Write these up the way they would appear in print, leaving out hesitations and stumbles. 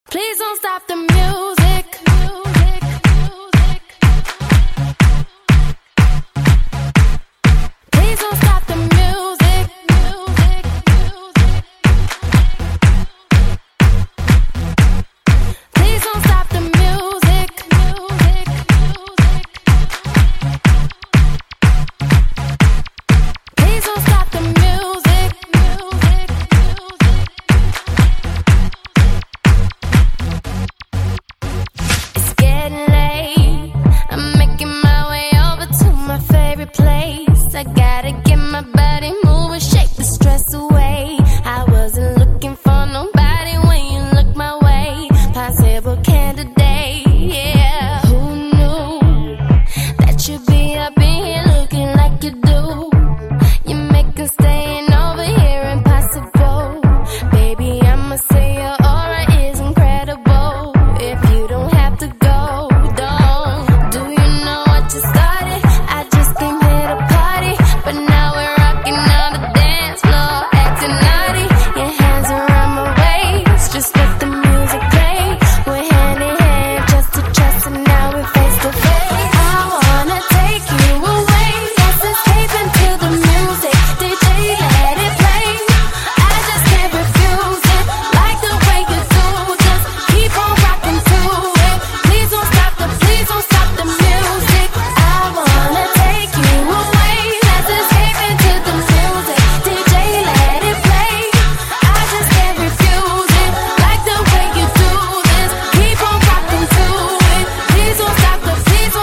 Please don't stop the music. Please don't stop the music. Please don't stop the music. Please don't stop the music. It's getting late. I'm making my way over to my favorite place. I gotta get my body moving, shake the stress away. I wasn't looking for nobody when you look my way. Possible candidate, yeah. Who knew that you'd be up in here looking like you do? You make us staying over here impossible. Baby, I'ma say your aura is incredible. If you don't have to go, don't. Do you know what you started? I just came here to party, but now we're rocking on the dance floor, acting naughty. Your hands around my waist, just let the music play. We're hand in hand, chest to chest, and now we're face to face. I wanna take you away, let's escape into the music. DJ, let it play. I just can't refuse it, like the way you do. Just keep on rocking to it. Please don't stop the music. I wanna take you away, let's escape into the music. DJ, let it play. I just can't refuse it, like the way you do this. Keep on rocking to it. Please don't stop the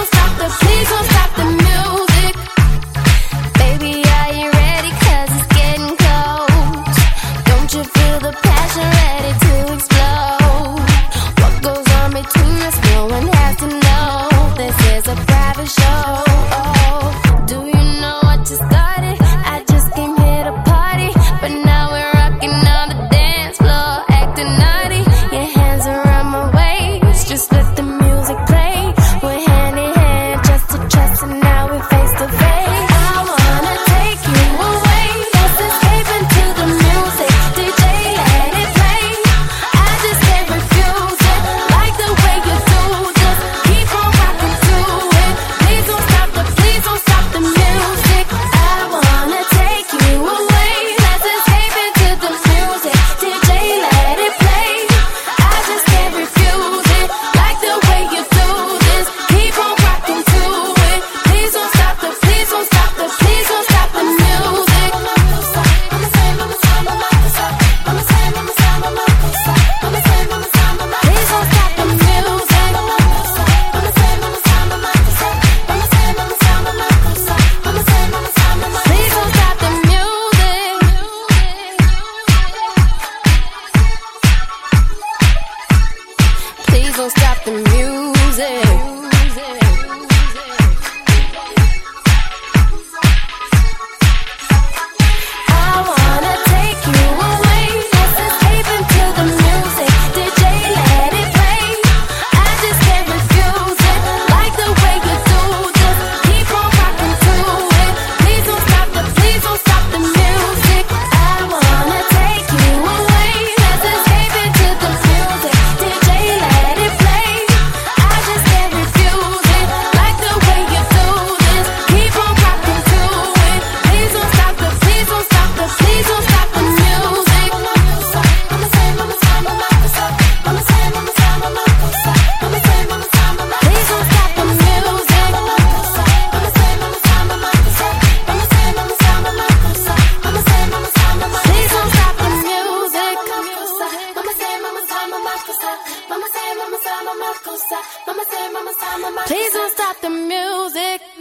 music. Baby, are you ready? 'Cause it's getting close. Don't you feel the passion ready to explode? What goes on between us, no one has to know. This is a private show. Do you know what you started? I just came here to party, but now we're rocking on the dance floor, acting naughty. Your hands around my waist, just let the music play. We're hand in hand, chest to chest, and now we're face to face. I wanna take you away, let's escape into the music. DJ, let it play. I just can't refuse it, like the way you do. Just keep on rocking to it. Please don't stop the music. I wanna take you away, let's escape into the music. DJ, let it play. I just can't refuse it, like the way you do this. Keep on rocking to it. Please don't stop the music. Please don't stop the music. Please don't stop the music. I wanna take you away, let's escape into the music. DJ, let it play. I just can't refuse it, like the way you do. Just keep on rocking to it. Please don't stop the music. I wanna take you away, let's escape into the music. DJ, let it play. I just can't refuse it, like the way you do this. Keep on rocking to it. Please don't stop the music. Please don't stop the music. Please don't stop the music.